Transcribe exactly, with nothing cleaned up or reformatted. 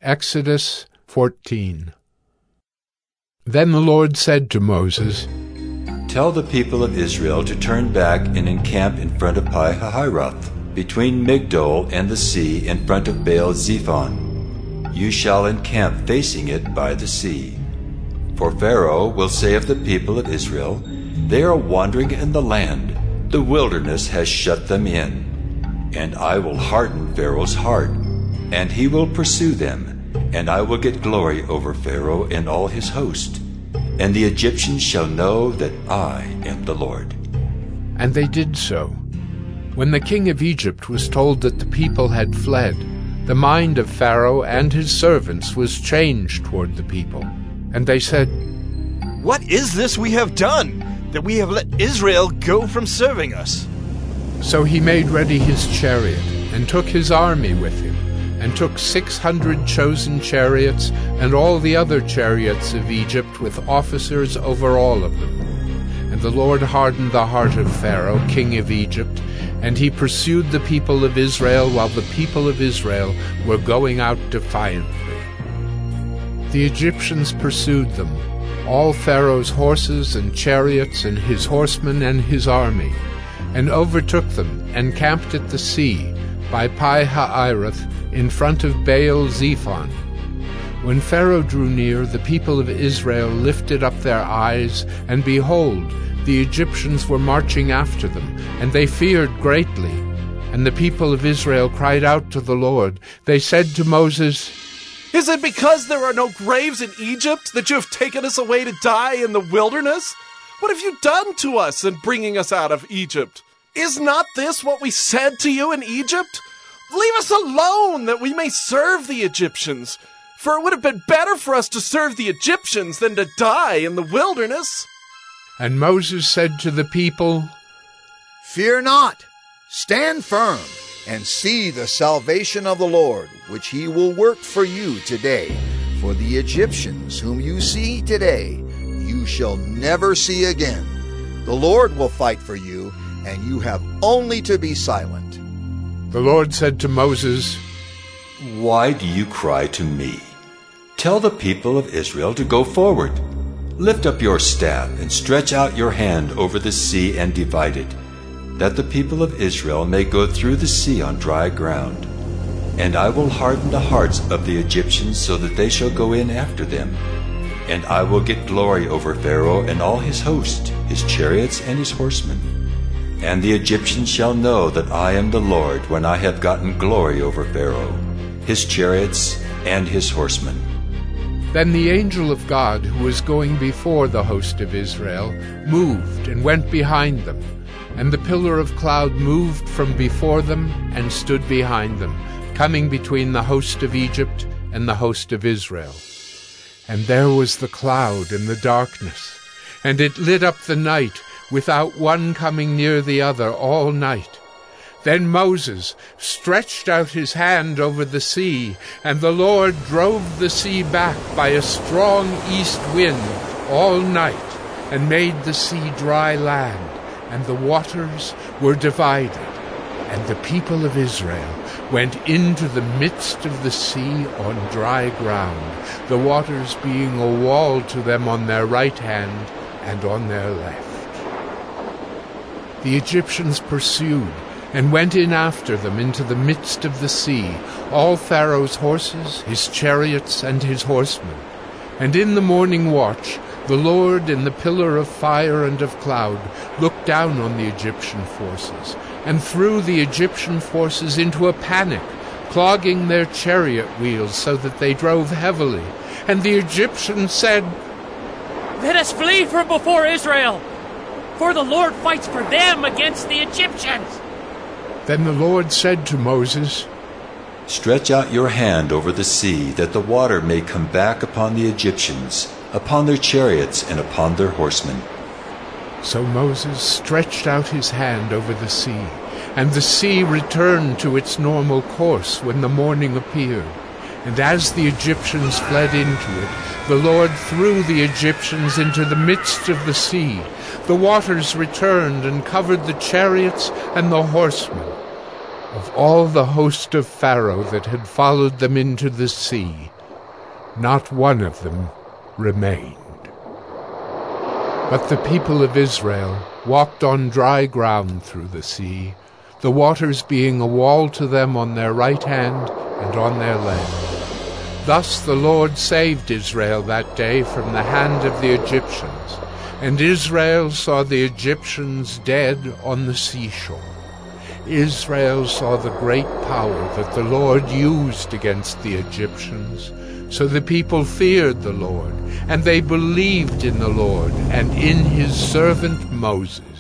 Exodus fourteen. Then the Lord said to Moses, Tell the people of Israel to turn back and encamp in front of Pi-hahiroth, between Migdol and the sea, in front of Baal-zephon. You shall encamp facing it by the sea. For Pharaoh will say of the people of Israel, They are wandering in the land, the wilderness has shut them in. And I will harden Pharaoh's heart, and he will pursue them, and I will get glory over Pharaoh and all his host. And the Egyptians shall know that I am the Lord. And they did so. When the king of Egypt was told that the people had fled, the mind of Pharaoh and his servants was changed toward the people. And they said, What is this we have done, that we have let Israel go from serving us? So he made ready his chariot, and took his army with him, and took six hundred chosen chariots, and all the other chariots of Egypt, with officers over all of them. And the Lord hardened the heart of Pharaoh, king of Egypt, and he pursued the people of Israel, while the people of Israel were going out defiantly. The Egyptians pursued them, all Pharaoh's horses and chariots, and his horsemen and his army, and overtook them, and camped at the sea, by Pi-hahiroth, in front of Baal-zephon. When Pharaoh drew near, the people of Israel lifted up their eyes, and behold, the Egyptians were marching after them, and they feared greatly. And the people of Israel cried out to the Lord. They said to Moses, Is it because there are no graves in Egypt that you have taken us away to die in the wilderness? What have you done to us in bringing us out of Egypt? Is not this what we said to you in Egypt? Leave us alone, that we may serve the Egyptians. For it would have been better for us to serve the Egyptians than to die in the wilderness. And Moses said to the people, Fear not, stand firm, and see the salvation of the Lord, which he will work for you today. For the Egyptians whom you see today, you shall never see again. The Lord will fight for you, and you have only to be silent. The Lord said to Moses, Why do you cry to me? Tell the people of Israel to go forward. Lift up your staff and stretch out your hand over the sea and divide it, that the people of Israel may go through the sea on dry ground. And I will harden the hearts of the Egyptians so that they shall go in after them. And I will get glory over Pharaoh and all his host, his chariots and his horsemen. And the Egyptians shall know that I am the Lord when I have gotten glory over Pharaoh, his chariots, and his horsemen. Then the angel of God, who was going before the host of Israel, moved and went behind them. And the pillar of cloud moved from before them and stood behind them, coming between the host of Egypt and the host of Israel. And there was the cloud in the darkness, and it lit up the night, without one coming near the other all night. Then Moses stretched out his hand over the sea, and the Lord drove the sea back by a strong east wind all night, and made the sea dry land, and the waters were divided. And the people of Israel went into the midst of the sea on dry ground, the waters being a wall to them on their right hand and on their left. The Egyptians pursued, and went in after them into the midst of the sea, all Pharaoh's horses, his chariots, and his horsemen. And in the morning watch the Lord in the pillar of fire and of cloud looked down on the Egyptian forces, and threw the Egyptian forces into a panic, clogging their chariot wheels so that they drove heavily. And the Egyptians said, Let us flee from before Israel, for the Lord fights for them against the Egyptians. Then the Lord said to Moses, Stretch out your hand over the sea, that the water may come back upon the Egyptians, upon their chariots and upon their horsemen. So Moses stretched out his hand over the sea, and the sea returned to its normal course when the morning appeared. And as the Egyptians fled into it, the Lord threw the Egyptians into the midst of the sea. The waters returned and covered the chariots and the horsemen. Of all the host of Pharaoh that had followed them into the sea, not one of them remained. But the people of Israel walked on dry ground through the sea, the waters being a wall to them on their right hand and on their left. Thus the Lord saved Israel that day from the hand of the Egyptians, and Israel saw the Egyptians dead on the seashore. Israel saw the great power that the Lord used against the Egyptians. So the people feared the Lord, and they believed in the Lord and in his servant Moses.